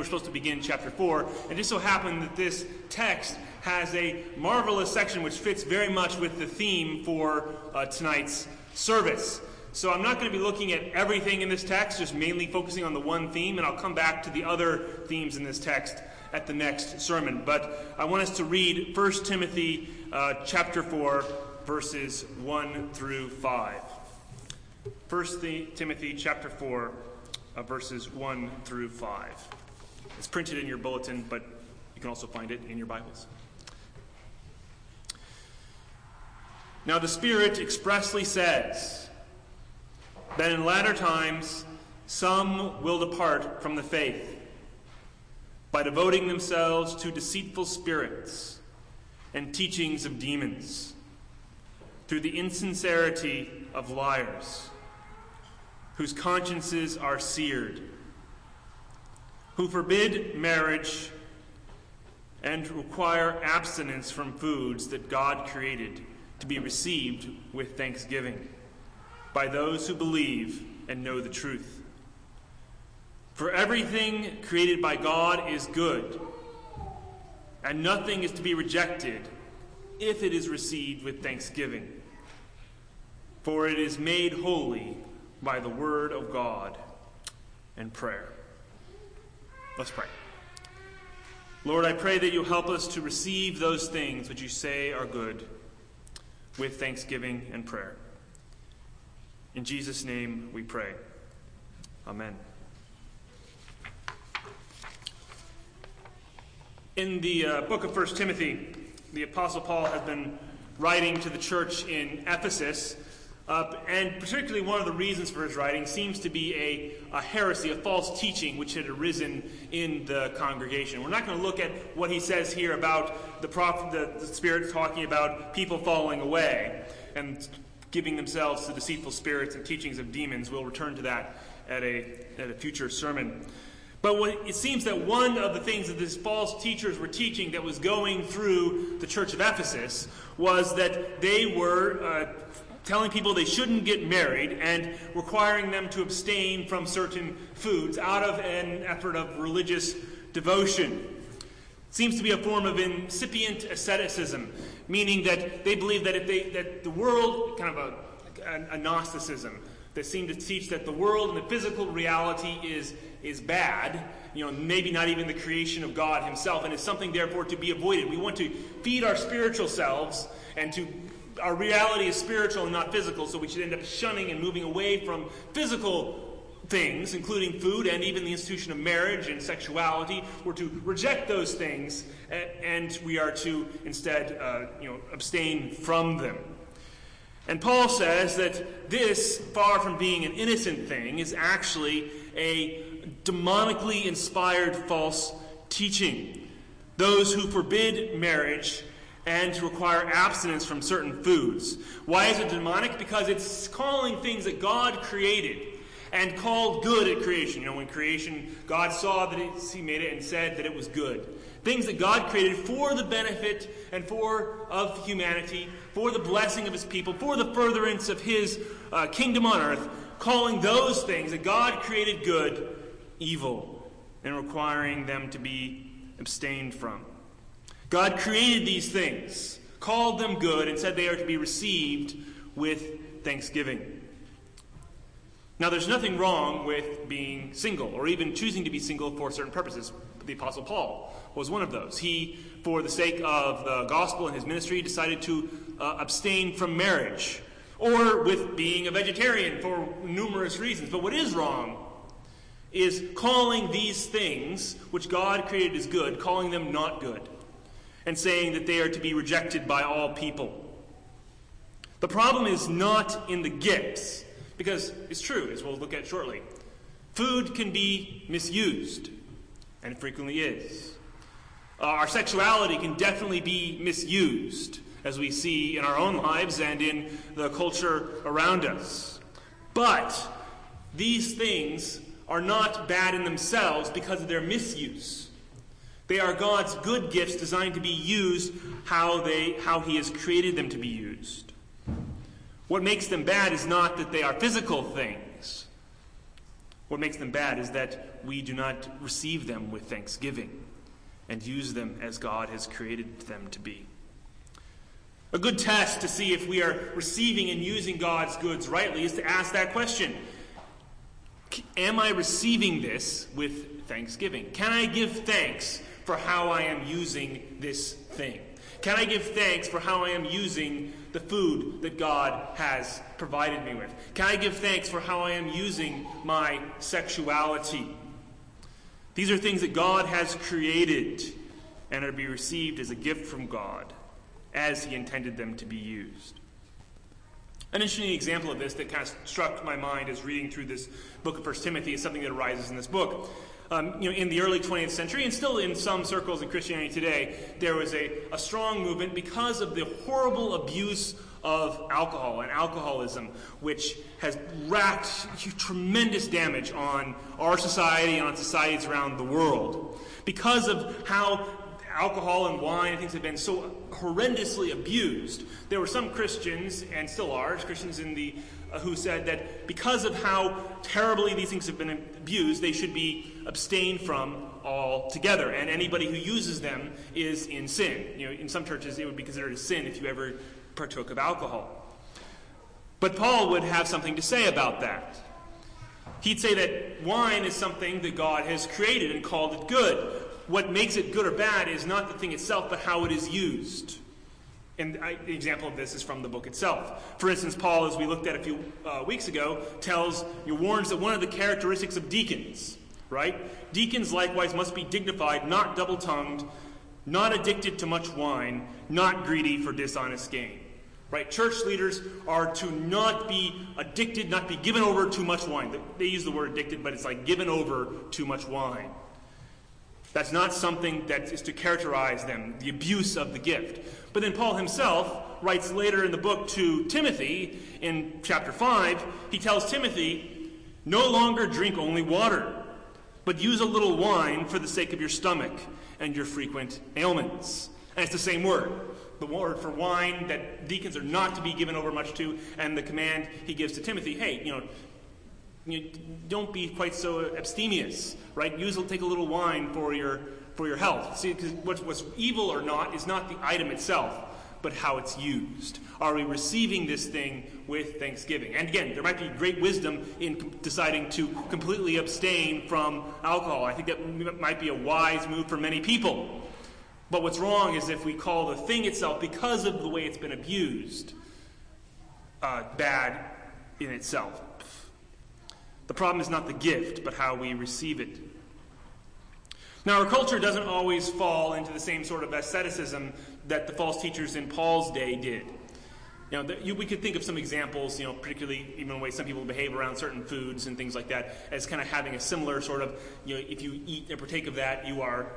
supposed to begin chapter 4. And it just so happened that this text has a marvelous section which fits very much with the theme for tonight's service. So I'm not going to be looking at everything in this text, just mainly focusing on the one theme, and I'll come back to the other themes in this text at the next sermon. But I want us to read 1 Timothy chapter 4, verses 1 through 5. 1 Timothy chapter 4, verses 1 through 5. It's printed in your bulletin, but you can also find it in your Bibles. Now the Spirit expressly says that in latter times some will depart from the faith by devoting themselves to deceitful spirits and teachings of demons, through the insincerity of liars, whose consciences are seared, who forbid marriage and require abstinence from foods that God created to be received with thanksgiving by those who believe and know the truth. For everything created by God is good, and nothing is to be rejected if it is received with thanksgiving, for it is made holy by the word of God and prayer. Let's pray. Lord, I pray that you'll help us to receive those things which you say are good with thanksgiving and prayer. In Jesus' name we pray. Amen. In the book of 1 Timothy, the Apostle Paul has been writing to the church in Ephesus, and particularly one of the reasons for his writing seems to be a heresy, a false teaching which had arisen in the congregation. We're not going to look at what he says here about the Spirit talking about people falling away and giving themselves to deceitful spirits and teachings of demons. We'll return to that at a future sermon. But it seems that one of the things that these false teachers were teaching that was going through the church of Ephesus was that they were telling people they shouldn't get married and requiring them to abstain from certain foods out of an effort of religious devotion. It seems to be a form of incipient asceticism, meaning that they believe that the world, kind of a Gnosticism, that seemed to teach that the world and the physical reality is bad, maybe not even the creation of God himself, and is something therefore to be avoided. We want to feed our spiritual selves, and our reality is spiritual and not physical, so we should end up shunning and moving away from physical things, including food and even the institution of marriage and sexuality. We're to reject those things, and we are to instead abstain from them. And Paul says that this, far from being an innocent thing, is actually a demonically inspired false teaching. Those who forbid marriage and require abstinence from certain foods. Why is it demonic? Because it's calling things that God created and called good at creation. When creation, God saw that he made it and said that it was good. Things that God created for the benefit and of humanity, for the blessing of his people, for the furtherance of his kingdom on earth, calling those things that God created good, evil, and requiring them to be abstained from. God created these things, called them good, and said they are to be received with thanksgiving. Now, there's nothing wrong with being single, or even choosing to be single for certain purposes. The Apostle Paul was one of those. He, for the sake of the gospel and his ministry, decided to abstain from marriage, or with being a vegetarian for numerous reasons. But what is wrong is calling these things, which God created as good, calling them not good, and saying that they are to be rejected by all people. The problem is not in the gifts, because it's true, as we'll look at shortly. Food can be misused, and it frequently is. Our sexuality can definitely be misused, as we see in our own lives and in the culture around us. But these things are not bad in themselves because of their misuse. They are God's good gifts designed to be used how he has created them to be used. What makes them bad is not that they are physical things, What makes them bad is that we do not receive them with thanksgiving and use them as God has created them to be. A good test to see if we are receiving and using God's goods rightly is to ask that question. Am I receiving this with thanksgiving? Can I give thanks for how I am using this thing? Can I give thanks for how I am using the food that God has provided me with? Can I give thanks for how I am using my sexuality? These are things that God has created and are to be received as a gift from God as he intended them to be used. An interesting example of this that kind of struck my mind as reading through this book of 1 Timothy is something that arises in this book. In the early 20th century, and still in some circles in Christianity today, there was a strong movement because of the horrible abuse of alcohol and alcoholism, which has racked tremendous damage on our society and on societies around the world. Because of how alcohol and wine and things have been so horrendously abused, there were some Christians, and still are, Christians in the who said that because of how terribly these things have been abused, they should be abstained from altogether. And anybody who uses them is in sin. In some churches, it would be considered a sin if you ever partook of alcohol. But Paul would have something to say about that. He'd say that wine is something that God has created and called it good. What makes it good or bad is not the thing itself, but how it is used. And the example of this is from the book itself. For instance, Paul, as we looked at a few weeks ago, warns that one of the characteristics of deacons, right? Deacons likewise must be dignified, not double-tongued, not addicted to much wine, not greedy for dishonest gain. Right? Church leaders are to not be addicted, not be given over to much wine. They use the word addicted, but it's like given over to much wine. That's not something that is to characterize them, the abuse of the gift. But then Paul himself writes later in the book to Timothy, in chapter 5, he tells Timothy, no longer drink only water, but use a little wine for the sake of your stomach and your frequent ailments. And it's the same word. The word for wine that deacons are not to be given over much to, and the command he gives to Timothy, hey, don't be quite so abstemious, right? Take a little wine for your health. See, because what's evil or not is not the item itself, but how it's used. Are we receiving this thing with thanksgiving? And again, there might be great wisdom in deciding to completely abstain from alcohol. I think that might be a wise move for many people. But what's wrong is if we call the thing itself, because of the way it's been abused, bad in itself. The problem is not the gift, but how we receive it. Now, our culture doesn't always fall into the same sort of asceticism that the false teachers in Paul's day did. We could think of some examples, particularly even the way some people behave around certain foods and things like that, as kind of having a similar sort of, if you eat and partake of that, you are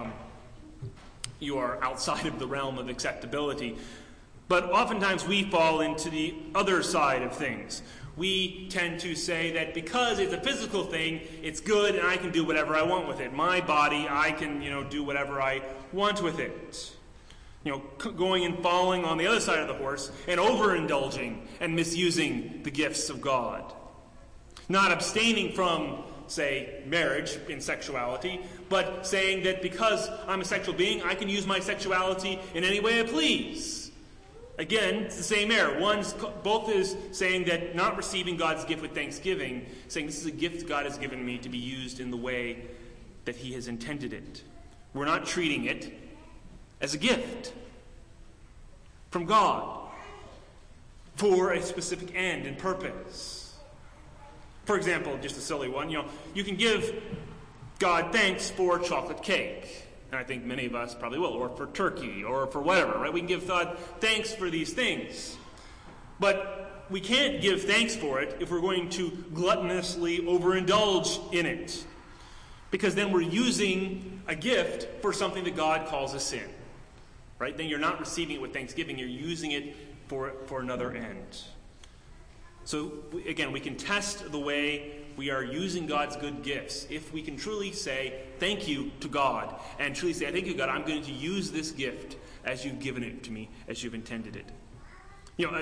outside of the realm of acceptability. But oftentimes we fall into the other side of things. We tend to say that because it's a physical thing, it's good and I can do whatever I want with it. My body, I can, do whatever I want with it. Going and falling on the other side of the horse and overindulging and misusing the gifts of God. Not abstaining from, say, marriage in sexuality, but saying that because I'm a sexual being, I can use my sexuality in any way I please. Again, it's the same error. Both is saying that not receiving God's gift with thanksgiving, saying this is a gift God has given me to be used in the way that he has intended it. We're not treating it as a gift from God for a specific end and purpose. For example, just a silly one, you can give God thanks for chocolate cake. And I think many of us probably will, or for turkey, or for whatever, right? We can give God thanks for these things. But we can't give thanks for it if we're going to gluttonously overindulge in it. Because then we're using a gift for something that God calls a sin. Right? Then you're not receiving it with thanksgiving, you're using it for another end. So, again, we can test the way we are using God's good gifts if we can truly say thank you to God and truly say, thank you, God, I'm going to use this gift as you've given it to me, as you've intended it.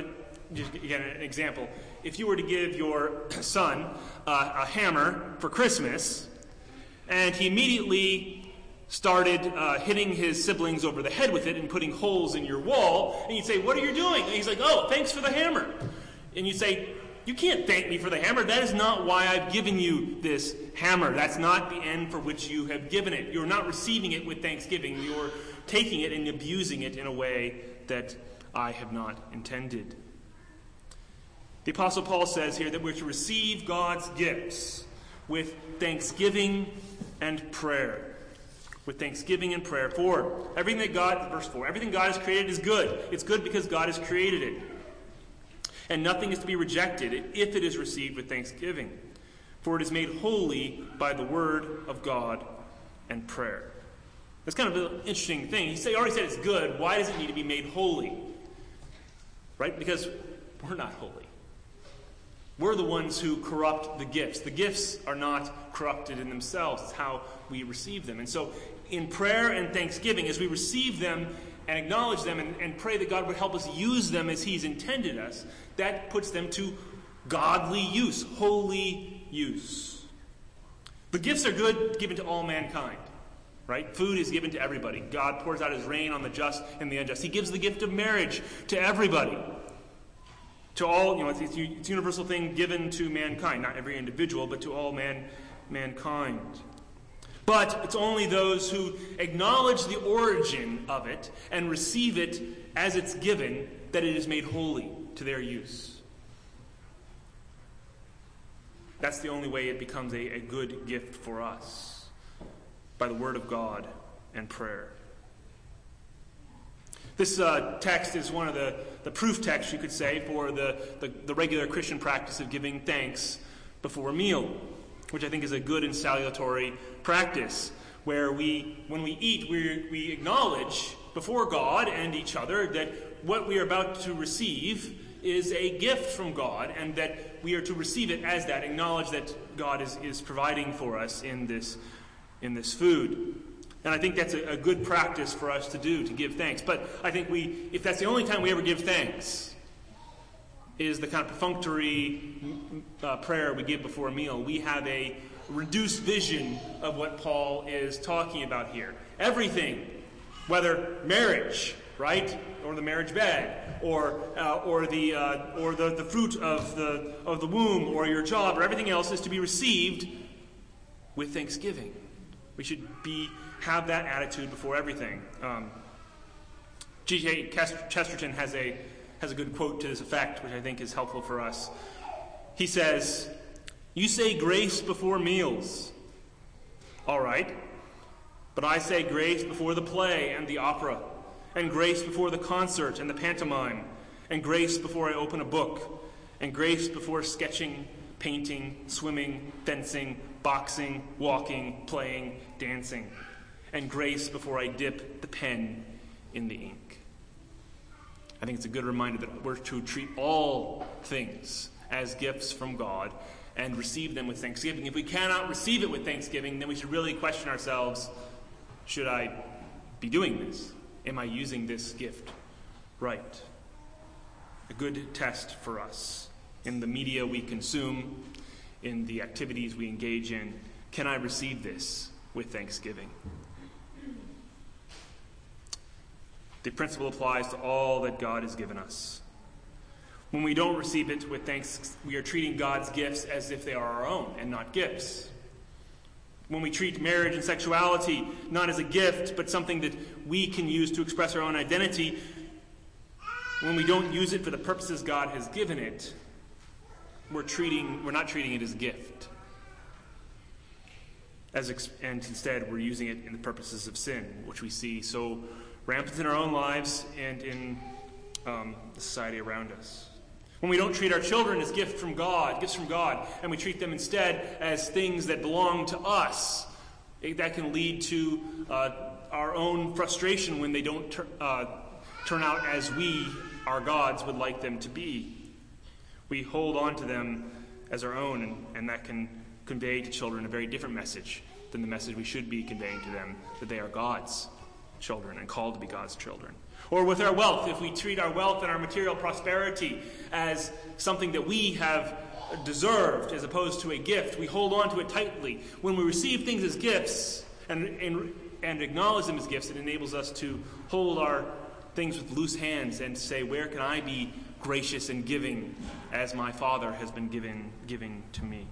just again, an example. If you were to give your son a hammer for Christmas, and he immediately started hitting his siblings over the head with it and putting holes in your wall, and you'd say, "What are you doing?" And he's like, "Oh, thanks for the hammer." And you say, "You can't thank me for the hammer. That is not why I've given you this hammer. That's not the end for which you have given it. You're not receiving it with thanksgiving. You're taking it and abusing it in a way that I have not intended." The Apostle Paul says here that we're to receive God's gifts with thanksgiving and prayer. With thanksgiving and prayer. For everything that God, verse 4, everything God has created is good. It's good because God has created it. And nothing is to be rejected if it is received with thanksgiving. For it is made holy by the word of God and prayer. That's kind of an interesting thing. He already said it's good. Why does it need to be made holy? Right? Because we're not holy. We're the ones who corrupt the gifts. The gifts are not corrupted in themselves. It's how we receive them. And so in prayer and thanksgiving, as we receive them and acknowledge them and pray that God would help us use them as he's intended us, that puts them to godly use, holy use. The gifts are good, given to all mankind. Right? Food is given to everybody. God pours out his rain on the just and the unjust. He gives the gift of marriage to everybody. To all, it's a universal thing given to mankind. Not every individual, but to all mankind. But it's only those who acknowledge the origin of it and receive it as it's given that it is made holy to their use. That's the only way it becomes a good gift for us, by the word of God and prayer. This text is one of the proof texts, you could say, for the regular Christian practice of giving thanks before a meal, which I think is a good and salutary practice, where when we eat, we acknowledge before God and each other that what we are about to receive is a gift from God, and that we are to receive it as that, acknowledge that God is providing for us in this food. And I think that's a good practice for us to do, to give thanks. But I think if that's the only time we ever give thanks, is the kind of perfunctory prayer we give before a meal, we have a reduced vision of what Paul is talking about here. Everything, whether marriage, right, or the marriage bed, or the fruit of the womb, or your job, or everything else, is to be received with thanksgiving. We should have that attitude before everything. G.K. Chesterton has a good quote to this effect, which I think is helpful for us. He says, "You say grace before meals. All right. But I say grace before the play and the opera, and grace before the concert and the pantomime, and grace before I open a book, and grace before sketching, painting, swimming, fencing, boxing, walking, playing, dancing, and grace before I dip the pen in the ink." I think it's a good reminder that we're to treat all things as gifts from God and receive them with thanksgiving. If we cannot receive it with thanksgiving, then we should really question ourselves, should I be doing this? Am I using this gift right? A good test for us in the media we consume, in the activities we engage in. Can I receive this with thanksgiving? The principle applies to all that God has given us. When we don't receive it with thanks, we are treating God's gifts as if they are our own and not gifts. When we treat marriage and sexuality not as a gift, but something that we can use to express our own identity, when we don't use it for the purposes God has given it, we're not treating it as a gift. And instead, we're using it in the purposes of sin, which we see so rampant in our own lives and in the society around us. When we don't treat our children as gifts from God, and we treat them instead as things that belong to us, that can lead to our own frustration when they don't turn out as we, our gods, would like them to be. We hold on to them as our own, and that can convey to children a very different message than the message we should be conveying to them, that they are God's children and called to be God's children. Or with our wealth, if we treat our wealth and our material prosperity as something that we have deserved as opposed to a gift, we hold on to it tightly. When we receive things as gifts and acknowledge them as gifts, it enables us to hold our things with loose hands and say, where can I be gracious and giving as my Father has been giving to me?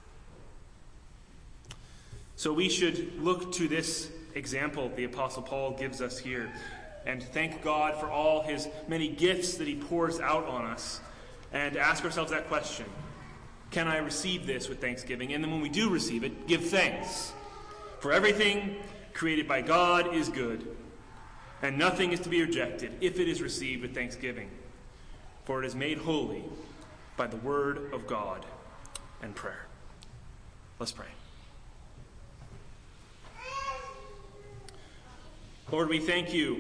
So we should look to this example the Apostle Paul gives us here and thank God for all his many gifts that he pours out on us, and ask ourselves that question: can I receive this with thanksgiving? And then when we do receive it, give thanks. For everything created by God is good, and nothing is to be rejected if it is received with thanksgiving, for it is made holy by the word of God and prayer. Let's pray. Lord, we thank you,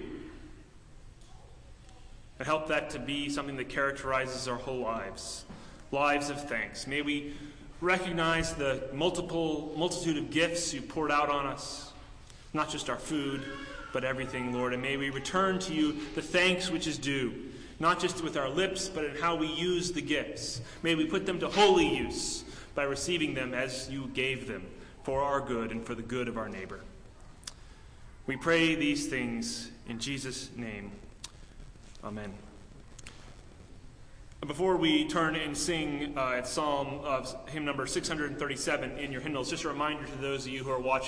and help that to be something that characterizes our whole lives of thanks. May we recognize the multitude of gifts you poured out on us, not just our food, but everything, Lord. And may we return to you the thanks which is due, not just with our lips, but in how we use the gifts. May we put them to holy use by receiving them as you gave them, for our good and for the good of our neighbor. We pray these things in Jesus' name. Amen. Before we turn and sing at hymn number 637 in your hymnals, just a reminder to those of you who are watching